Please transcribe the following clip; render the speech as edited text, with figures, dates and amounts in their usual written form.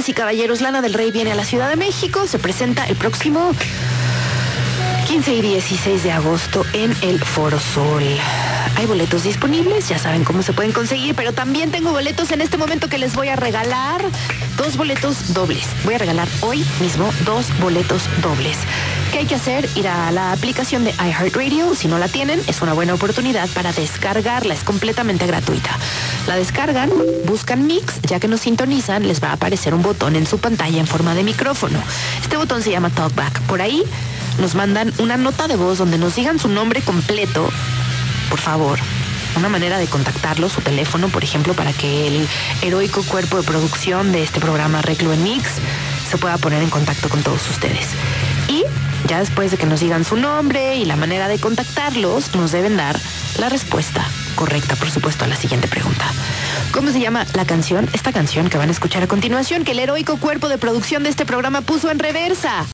Damas y caballeros, Lana del Rey viene a la Ciudad de México. Se presenta el próximo 15 y 16 de agosto en el Foro Sol. Hay boletos disponibles, ya saben cómo se pueden conseguir, pero también tengo boletos en este momento que les voy a regalar. 2 boletos dobles. Voy a regalar hoy mismo 2 boletos dobles. ¿Qué hay que hacer? Ir a la aplicación de iHeartRadio. Si no la tienen, es una buena oportunidad para descargarla. Es completamente gratuita. La descargan, buscan Mix, ya que nos sintonizan, les va a aparecer un botón en su pantalla en forma de micrófono. Este botón se llama Talkback. Por ahí nos mandan una nota de voz donde nos digan su nombre completo, por favor. Una manera de contactarlo, su teléfono, por ejemplo, para que el heroico cuerpo de producción de este programa Reclu en Mix se pueda poner en contacto con todos ustedes. Y ya después de que nos digan su nombre y la manera de contactarlos, nos deben dar la respuesta correcta, por supuesto, a la siguiente pregunta. ¿Cómo se llama la canción? Esta canción que van a escuchar a continuación, que el heroico cuerpo de producción de este programa puso en reversa.